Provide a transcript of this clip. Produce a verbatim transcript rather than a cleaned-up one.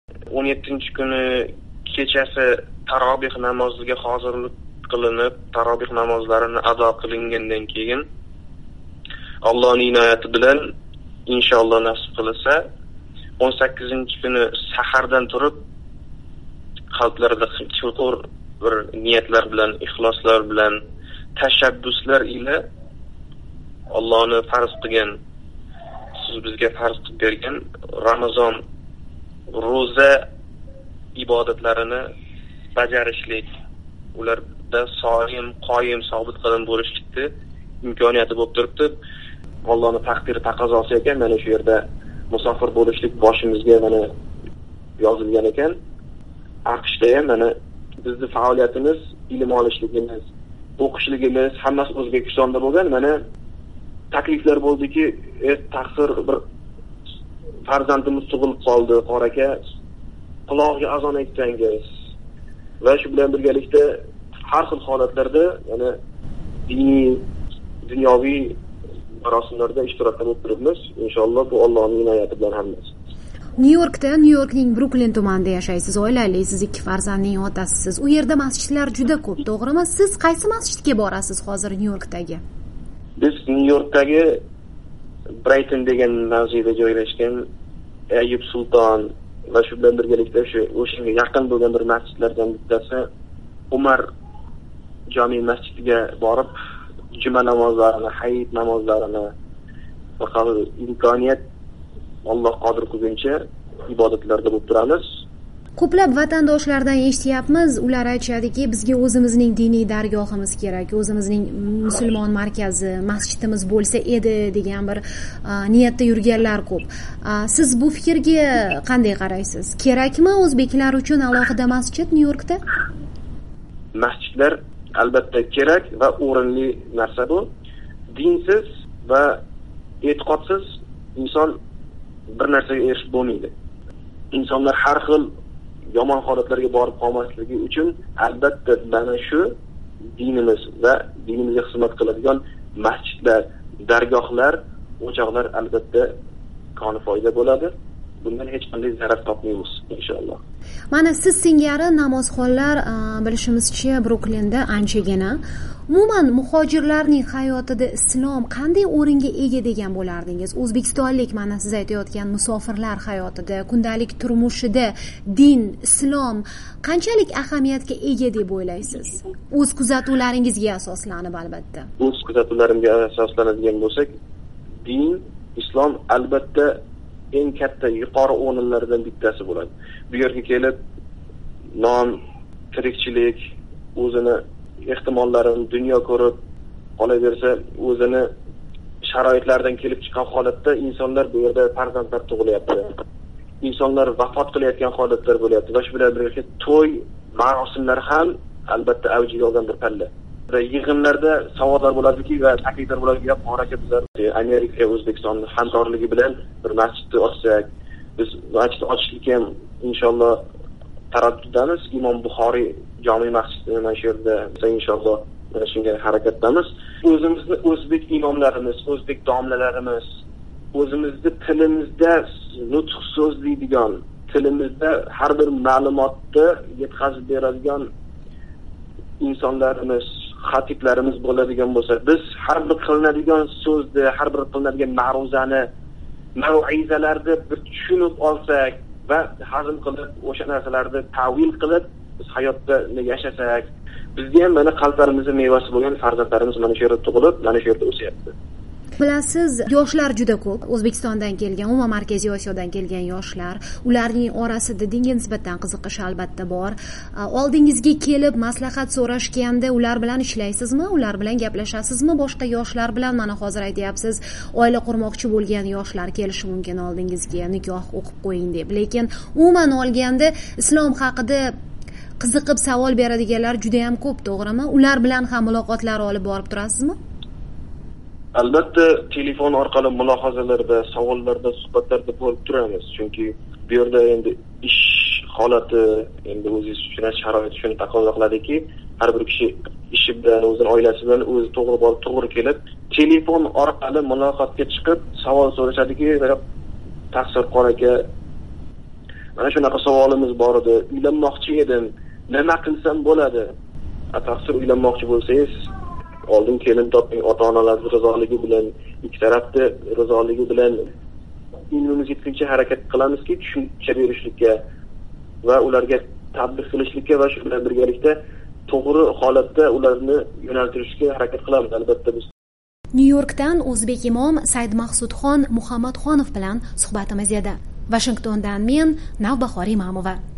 o'n yettinchi kuni kechasi taroveh namoziga hozirlik qilinib, taroveh namozlarini ado qilingandan keyin Allohning inoyati bilan inshaalloh nasib qilsa o'n sakkizinchi kuni sahardan turib qalblarida chuqur bir niyatlar bilan, ixloslar bilan, tashabbuslar ila Allohning farz qilgan, siz bizga farz qilib bergan Ramazon ro'za ibodatlarini bajarishlik, ularda soyim, qoyim, sobit qadam bo'lishlikni imkoniyati bo'lib turibdi. Allohning taqdiri taqozosi ekan, mana shu yerda musofir bo'lishlik boshimizga mana yozilgan ekan. AQShda ham mana bizning faoliyatimiz, ilm olishligimiz, o'qishligimiz hammasi O'zbekistonda bo'lgan. Mana takliflar bo'ldiki, "Ey taqsir, bir farzandimiz tug'ilib qoldi, qor aka, quloqga azon aytsangiz." Va shu bilan birgalikda har xil holatlarda yana diniy, dunyoviy marosimlarda ishtirok qilib turibmiz. Inshaalloh bu Allohning inoyati bilan hammasi. Nyu-Yorkda, Nyu-Yorkning Bruklin tumanida yashaysiz, oilaliksiz, ikki farzandning otasisiz. U yerda masjidlar juda ko'p, to'g'rimi? Siz qaysi masjidga borasiz hozir Nyu-Yorkdagi? Biz Nyu-Yorkdagi Brighton degan mavzeda joylashgan Ayub Sulton va shu bilan birgalikda shu o'shanga yaqin bo'lgan bir masjidlardan bittasi Umar jome masjidiga borib juma namozlarini, hayit namozlarini faqat imkoniyat Alloh qodir qilguncha ibodatlarda bo'lib turamiz. Ko'plab vatandoshlardan eshityapmiz, ular aytishadiki, bizga o'zimizning diniy dargohimiz kerak, o'zimizning musulmon markazi, masjidimiz bo'lsa edi degan bir niyatda yurganlar ko'p. Siz bu fikrga qanday qaraysiz? Kerakmi o'zbeklar uchun alohida masjid Nyu-Yorkda? Masjidlar albatta kerak va o'rinli narsa bu. Dinsiz va e'tiqodsiz inson bir narsaga erishib bo'lmaydi. Insonlar har xil yomon holatlarga borib qolmasligi uchun albatta mana shu dinimiz va dinimizga xizmat qiladigan masjidlar, dargohlar, o'choqlar albatta koni foyda bo'ladi. Bundan hech qanday zarar topmaymiz inshaalloh. Mana siz singari namozxonlar bilishimizcha Bruklinda anchagina. Umuman muhojirlarning hayotida islom qanday o'ringa ega degan bo'lardingiz? O'zbekistonlik, mana siz aytayotgan musofirlar hayotida, kundalik turmushida din, islom qanchalik ahamiyatga ega deb o'ylaysiz? O'z kuzatuvlaringizga asoslanib albatta. O'z kuzatuvlarimga asoslanadigan bo'lsak, din, islom albatta eng katta yuqori o'rinlardan bittasi bo'ladi. Bu yerga kelib non, tirikchilik, o'zini ehtimollarini dunyo ko'rib qolaversa, o'zini sharoitlardan kelib chiqqan holatda insonlar bu yerda farzandlar tug'ilyapti. Insonlar vafot qilayotgan holatlar bo'lyapti. Va shu bilan birga to'y marosimlari ham albatta avjiga olgan bir palla. Va yig'inlarda savollar bo'ladiki va takliflar bo'ladiki, "Qor aka, bizlar Amerika, O'zbekiston hamkorligi bilan bir masjidni ochsak, biz masjid ochishga ham inshaalloh taraddudamiz. Imom Buxoriy jome masjidi mana shu yerda inshaalloh mana shunga harakatdamiz. O'zimizni o'zbek imomlarimiz, o'zbek domlalarimiz, o'zimizni tilimizda nutq so'zlaydigan, tilimizda har bir ma'lumotni yetkazib beradigan insonlarimiz, xatiblarimiz bo'ladigan bo'lsa, biz har bir qilinadigan so'zni, har bir qilinadigan ma'ruzani, mav'izalarni bir tushunib olsak va hazm qilib, o'sha narsalarni ta'vil qilib biz hayotda yashasak, bizga ham mana qalblarimizning mevasi bo'lgan farzandlarimiz mana shu yerda tug'ilib, mana shu yerda o'syapti. Bilasiz, yoshlar juda ko'p. O'zbekistondan kelgan, umuman Markaziy Osiyodan kelgan yoshlar, ularning orasida dinga nisbatan qiziqish albatta bor. Oldingizga kelib maslahat so'rashganda ular bilan ishlaysizmi? Ular bilan gaplashasizmi? Boshqa yoshlar bilan mana hozir aytyapsiz, oila qurmoqchi bo'lgan yoshlar kelishi mumkin oldingizga, nikoh o'qib qo'ying deb. Lekin umuman olganda islom haqida qiziqib savol beradiganlar juda ham ko'p, to'g'rimi? Ular bilan ham muloqotlar olib borib turasizmi? Albatta telefon orqali mulohazalarda, savollarda, suhbatlarda bo'lib turamiz. Chunki bu yerda endi ish holati, endi o'zingiz tushunasiz, sharoit shuni taqozo qiladiki, har bir kishi ishi bilan, o'zining oilasi bilan o'zi to'g'ri borib, to'g'ri kelib, telefon orqali muloqotga chiqib savol so'rashadiki, taqsir qor aka, mana shunaqa savolimiz bor edi. Uylanmoqchi edim, nima qilsam bo'ladi? Taqsir uylanmoqchi bo'lsangiz, oldin kelin toping, ota-onalarning rizoligi bilan, ikki tarafni rizoligi bilan ilmimiz yetguncha harakat qilamizki, tushuncha berishlikka va ularga tatbiq qilishlikka va shu bilan birgalikda to'g'ri holatda ularni yo'naltirishga harakat qilamiz albatta biz. Nyu-Yorkdan o'zbek imom Saidmaqsudxon Muhammadxonov bilan suhbatimiz edi. Vashingtondan men Navbahor Imamova.